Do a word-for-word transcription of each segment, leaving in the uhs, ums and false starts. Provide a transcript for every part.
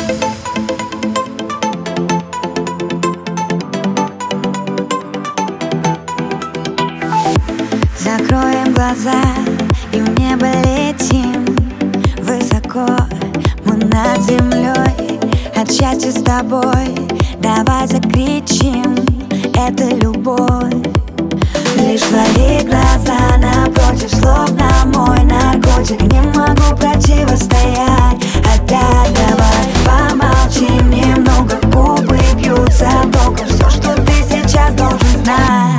Закроем глаза и в небо летим высоко, мы над землей от счастья с тобой. Давай закричим, это любовь. Лишь твои глаза напротив, словно мой наркотик. Не могу противостоять. Опять давай помолчим немного, губы бьются током. Все, что ты сейчас должен знать.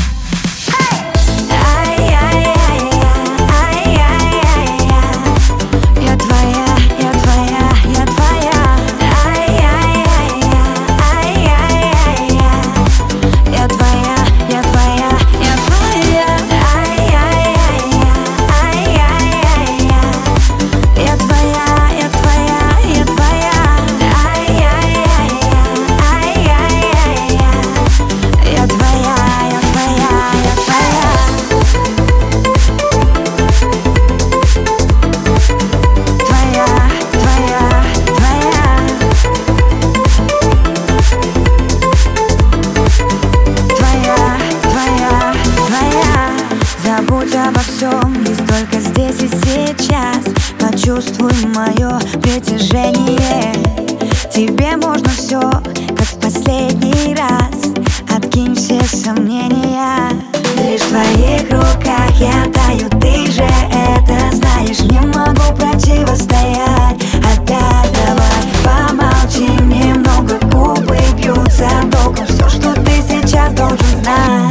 Забудь обо всем, есть только здесь и сейчас. Почувствуй мое притяжение. Тебе можно все, как в последний раз. Откинь все сомнения. Лишь в твоих руках я таю, ты же это знаешь. Не могу противостоять. Опять давай помолчим немного, губы бьются током. Все, что ты сейчас должен знать.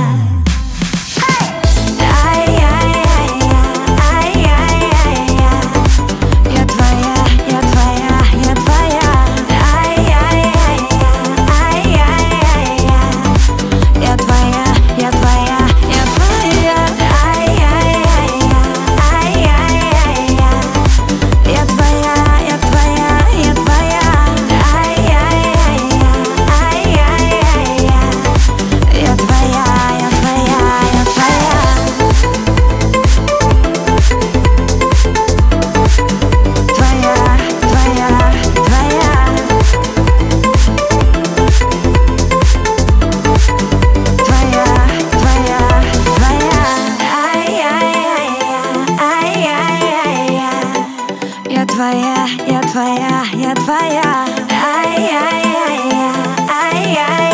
Твоя, я твоя, я твоя. Ай-яй-яй-я,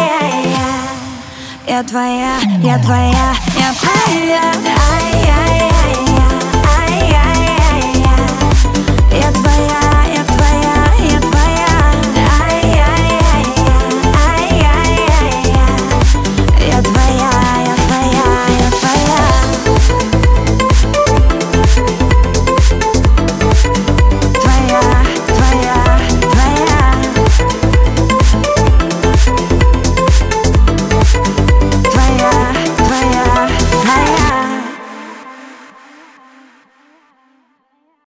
ай-яй-яй-я. Я твоя, я твоя, я твоя. Ай-яй-яй.